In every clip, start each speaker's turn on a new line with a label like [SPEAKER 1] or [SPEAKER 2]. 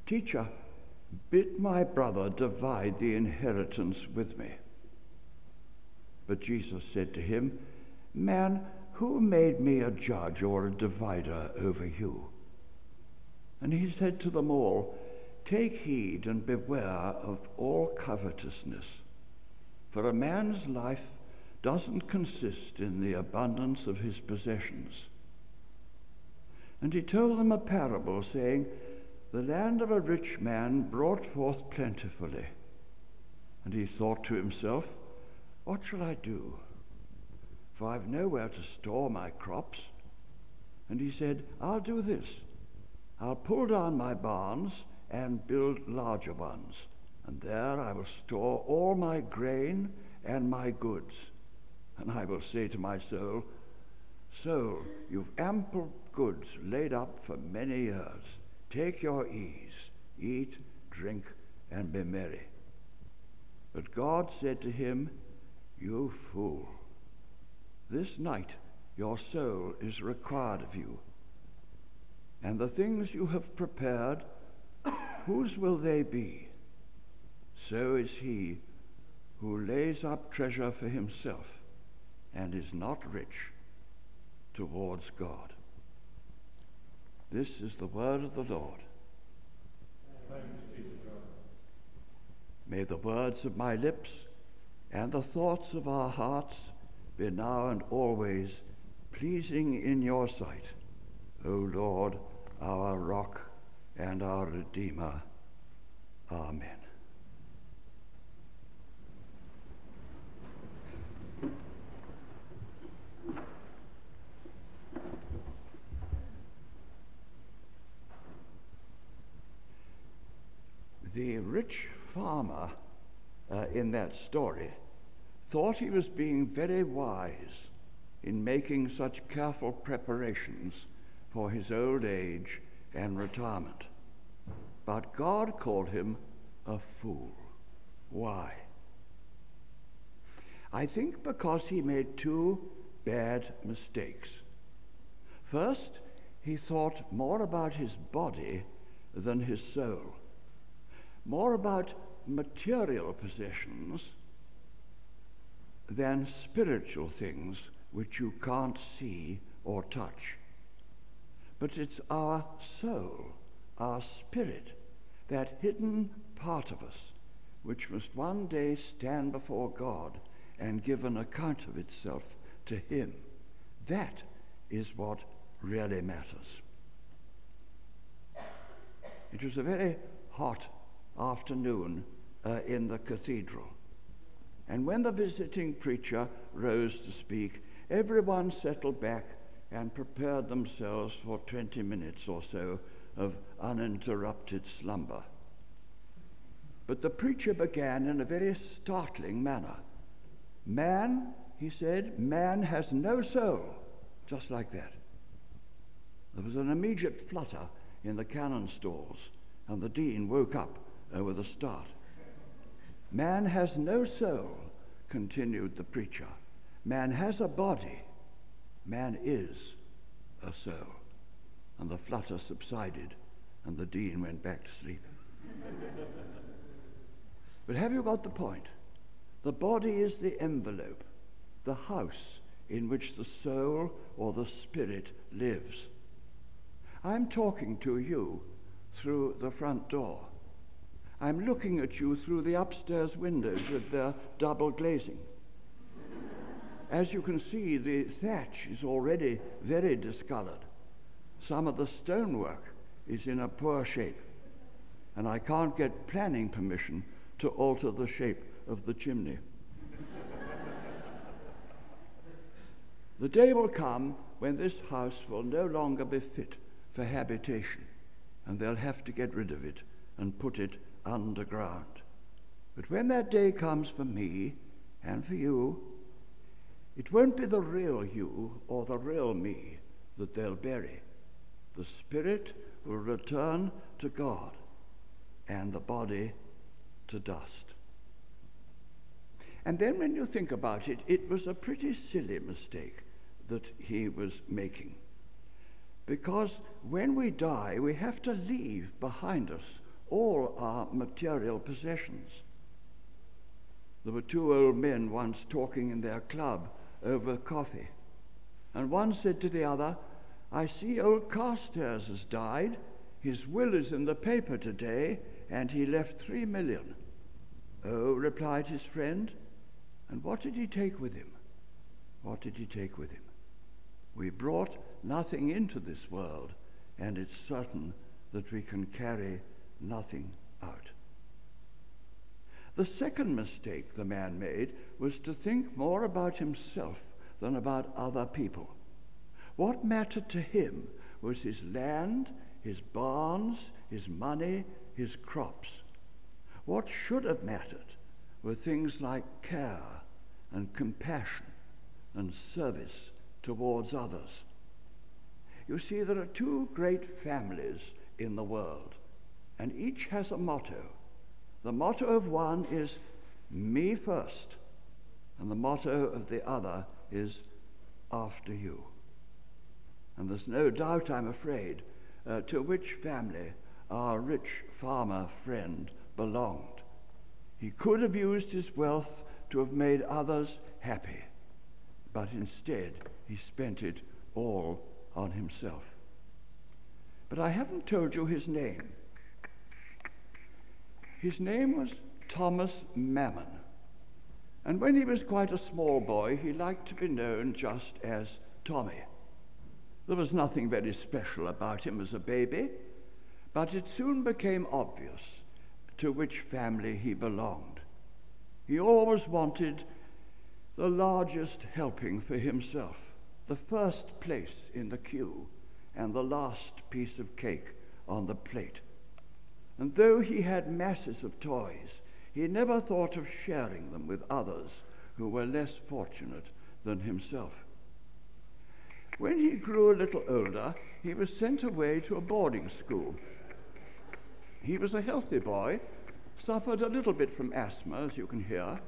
[SPEAKER 1] "Teacher, bid my brother divide the inheritance with me." But Jesus said to him, "Man, who made me a judge or a divider over you?" And he said to them all, "Take heed and beware of all covetousness, for a man's life doesn't consist in the abundance of his possessions." And he told them a parable, saying, "The land of a rich man brought forth plentifully. And he thought to himself, 'What shall I do? For I've nowhere to store my crops.' And he said, 'I'll do this. I'll pull down my barns and build larger ones, and there I will store all my grain and my goods. And I will say to my soul, Soul, you've ample goods laid up for many years. Take your ease, eat, drink, and be merry.' But God said to him, 'You fool, this night your soul is required of you. And the things you have prepared, whose will they be? So is he who lays up treasure for himself and is not rich towards God.'" This is the word of the Lord.
[SPEAKER 2] Thanks be to God.
[SPEAKER 1] May the words of my lips and the thoughts of our hearts be now and always pleasing in your sight, O Lord, our rock and our Redeemer. Amen. The rich farmer in that story thought he was being very wise in making such careful preparations for his old age and retirement. But God called him a fool. Why? I think because he made two bad mistakes. First, he thought more about his body than his soul, more about material possessions than spiritual things which you can't see or touch. But it's our soul, our spirit, that hidden part of us, which must one day stand before God and give an account of itself to him. That is what really matters. It was a very hot afternoon in the cathedral. And when the visiting preacher rose to speak, everyone settled back and prepared themselves for 20 minutes or so of uninterrupted slumber. But the preacher began in a very startling manner. "Man," he said, "man has no soul," just like that. There was an immediate flutter in the canon stalls, and the dean woke up with a start. "Man has no soul," continued the preacher. "Man has a body. Man is a soul." And the flutter subsided, and the dean went back to sleep. But have you got the point? The body is the envelope, the house in which the soul or the spirit lives. I'm talking to you through the front door. I'm looking at you through the upstairs windows with their double glazing. As you can see, the thatch is already very discolored. Some of the stonework is in a poor shape, and I can't get planning permission to alter the shape of the chimney. The day will come when this house will no longer be fit for habitation, and they'll have to get rid of it and put it underground. But when that day comes for me and for you, it won't be the real you or the real me that they'll bury. The spirit will return to God and the body to dust. And then when you think about it, it was a pretty silly mistake that he was making. Because when we die, we have to leave behind us all our material possessions. There were two old men once talking in their club over coffee, and one said to the other, "I see old Carstairs has died. His will is in the paper today, and he left 3 million. "Oh," replied his friend, "and what did he take with him? What did he take with him? We brought nothing into this world, and it's certain that we can carry nothing out." The second mistake the man made was to think more about himself than about other people. What mattered to him was his land, his barns, his money, his crops. What should have mattered were things like care and compassion and service towards others. You see, there are two great families in the world, and each has a motto. The motto of one is "me first," and the motto of the other is "after you." And there's no doubt, I'm afraid, to which family our rich farmer friend belonged. He could have used his wealth to have made others happy, but instead he spent it all on himself. But I haven't told you his name. His name was Thomas Mammon, and when he was quite a small boy, he liked to be known just as Tommy. There was nothing very special about him as a baby, but it soon became obvious to which family he belonged. He always wanted the largest helping for himself, the first place in the queue, and the last piece of cake on the plate. And though he had masses of toys, he never thought of sharing them with others who were less fortunate than himself. When he grew a little older, he was sent away to a boarding school. He was a healthy boy, suffered a little bit from asthma, as you can hear.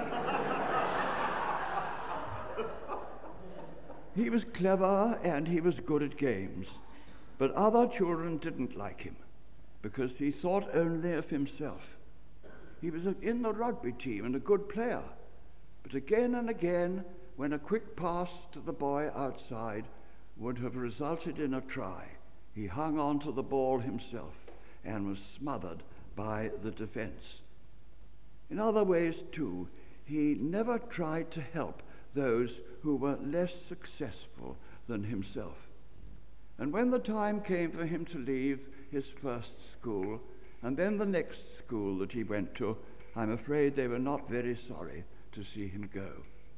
[SPEAKER 1] He was clever and he was good at games, but other children didn't like him because he thought only of himself. He was in the rugby team and a good player, but again and again, when a quick pass to the boy outside would have resulted in a try, he hung on to the ball himself and was smothered by the defense. In other ways, too, he never tried to help those who were less successful than himself. And when the time came for him to leave his first school, and then the next school that he went to, I'm afraid they were not very sorry to see him go.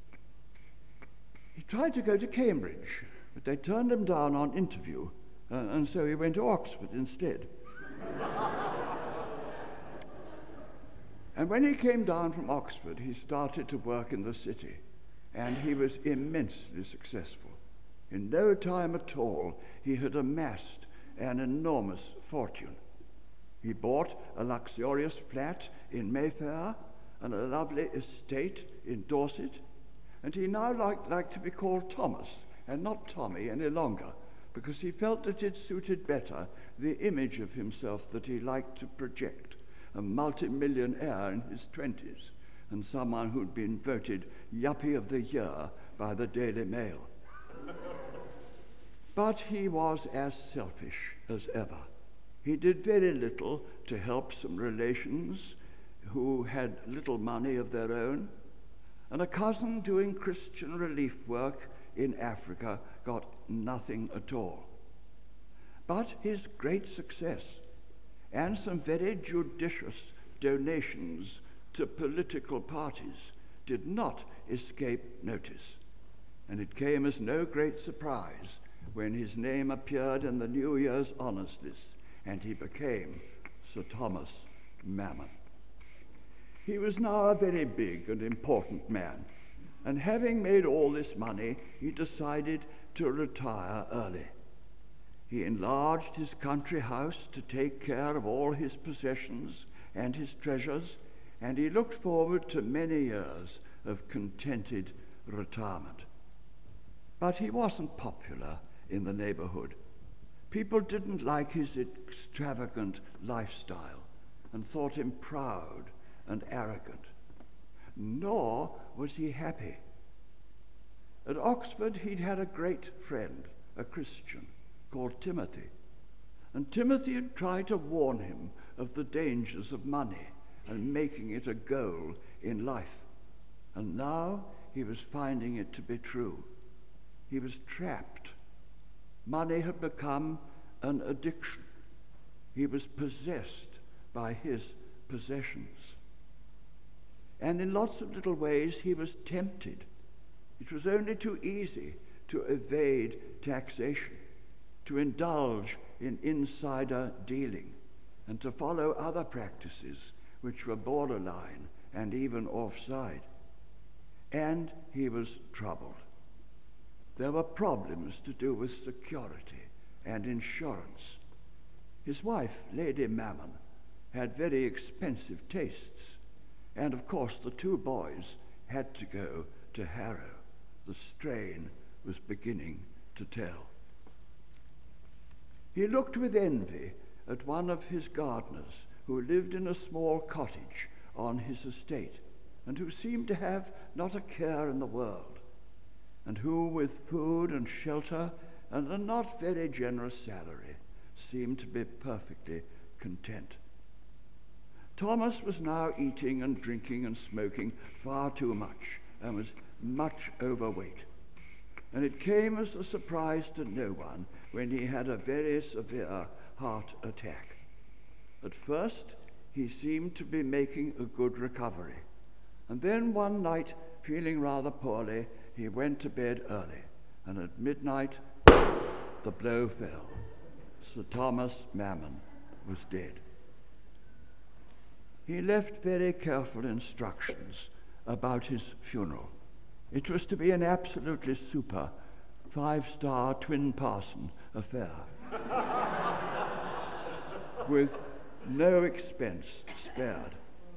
[SPEAKER 1] He tried to go to Cambridge, but they turned him down on interview, and so he went to Oxford instead. And when he came down from Oxford, he started to work in the city, and he was immensely successful. In no time at all, he had amassed an enormous fortune. He bought a luxurious flat in Mayfair and a lovely estate in Dorset, and he now liked to be called Thomas and not Tommy any longer, because he felt that it suited better the image of himself that he liked to project, a multi-millionaire in his 20s and someone who'd been voted Yuppie of the Year by the Daily Mail. But he was as selfish as ever. He did very little to help some relations who had little money of their own, and a cousin doing Christian relief work in Africa got nothing at all. But his great success and some very judicious donations to political parties did not escape notice, and it came as no great surprise when his name appeared in the New Year's honours list, and he became Sir Thomas Mammon. He was now a very big and important man, and having made all this money, he decided to retire early. He enlarged his country house to take care of all his possessions and his treasures, and he looked forward to many years of contented retirement. But he wasn't popular in the neighborhood. People didn't like his extravagant lifestyle and thought him proud and arrogant. Nor was he happy. At Oxford, he'd had a great friend, a Christian, called Timothy. And Timothy had tried to warn him of the dangers of money and making it a goal in life. And now he was finding it to be true. He was trapped. Money had become an addiction. He was possessed by his possessions. And in lots of little ways he was tempted. It was only too easy to evade taxation, to indulge in insider dealing, and to follow other practices which were borderline and even offside. And he was troubled. There were problems to do with security and insurance. His wife, Lady Mammon, had very expensive tastes, and of course the two boys had to go to Harrow. The strain was beginning to tell. He looked with envy at one of his gardeners who lived in a small cottage on his estate, and who seemed to have not a care in the world, and who, with food and shelter and a not very generous salary, seemed to be perfectly content. Thomas was now eating and drinking and smoking far too much, and was much overweight. And it came as a surprise to no one when he had a very severe heart attack. At first, he seemed to be making a good recovery. And then one night, feeling rather poorly, he went to bed early. And at midnight, the blow fell. Sir Thomas Mammon was dead. He left very careful instructions about his funeral. It was to be an absolutely super 5-star twin parson affair with no expense spared.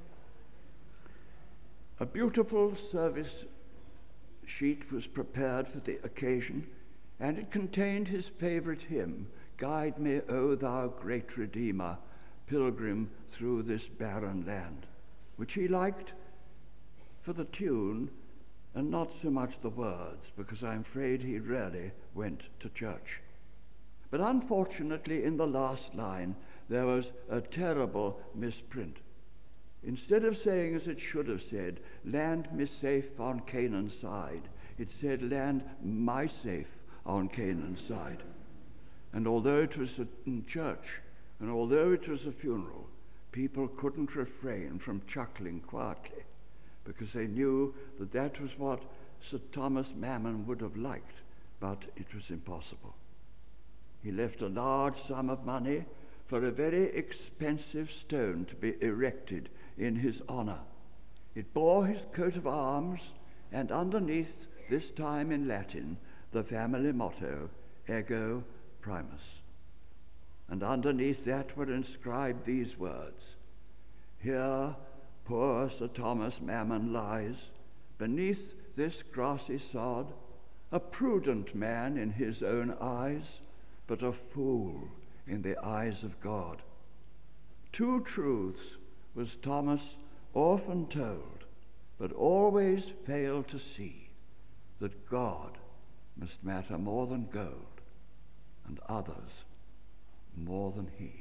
[SPEAKER 1] A beautiful service sheet was prepared for the occasion, and it contained his favorite hymn, "Guide me, O thou great Redeemer, pilgrim through this barren land," which he liked for the tune and not so much the words, because I'm afraid he rarely went to church. But unfortunately, in the last line, there was a terrible misprint. Instead of saying as it should have said, "Land me safe on Canaan's side," it said, "Land my safe on Canaan's side." And although it was in church, and although it was a funeral, people couldn't refrain from chuckling quietly, because they knew that that was what Sir Thomas Mammon would have liked, but it was impossible. He left a large sum of money for a very expensive stone to be erected in his honor. It bore his coat of arms, and underneath, this time in Latin, the family motto, Ego Primus. And underneath that were inscribed these words: "Here poor Sir Thomas Mammon lies, beneath this grassy sod, a prudent man in his own eyes, but a fool in the eyes of God." Two truths was Thomas often told, but always failed to see: that God must matter more than gold, and others more than he.